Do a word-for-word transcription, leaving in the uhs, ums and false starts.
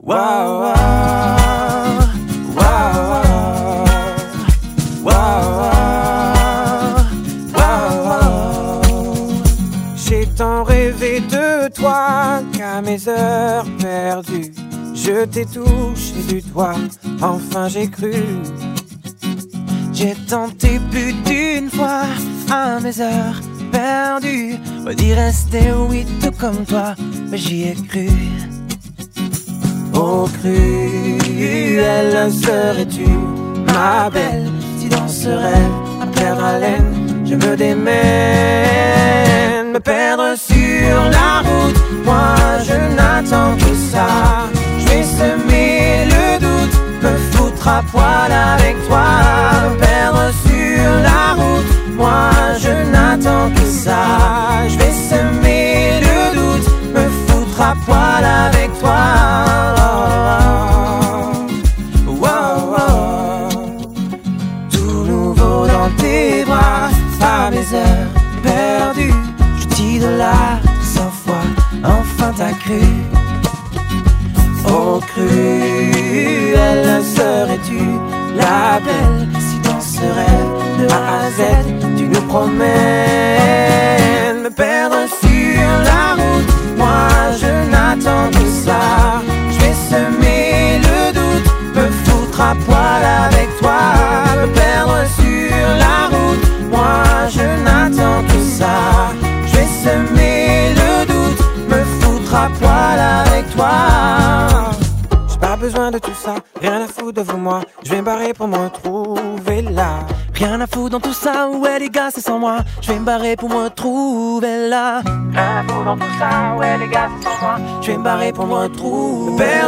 Wow, wow, wow, wow, wow, wow. J'ai tant rêvé de toi qu'à mes heures perdues, je t'ai touché du doigt, enfin j'ai cru. J'ai tenté plus d'une fois à mes heures perdues d'y rester, oui, tout comme toi, mais j'y ai cru. Oh cruelle serais-tu, ma belle, si dans ce rêve à perdre haleine, je me démène. Me perdre sur la route, moi je n'attends que ça. Je vais semer le doute, me foutre à poil avec toi. Me perdre sur la route, moi je n'attends que ça. Je vais semer le doute, me foutre à poil avec toi. À mes heures perdues, je t'idolâtre cent fois, enfin t'as cru. Oh cruelle serais-tu, la belle, si dans ce rêve de A à Z tu nous promènes. Me perdre sur la route, moi je n'attends que ça. Je vais semer le doute, me foutre à poil avec toi. Me perdre sur la route, moi je n'attends que ça. Je vais semer le doute, me foutre à poil avec toi. J'ai pas besoin de tout ça, rien à foutre de vous moi. Je vais me barrer pour me retrouver là. Rien à foutre dans tout ça, ouais les gars c'est sans moi. Je vais me barrer pour me retrouver là. Rien à foutre dans tout ça, ouais les gars c'est sans moi. Je vais me barrer pour me retrouver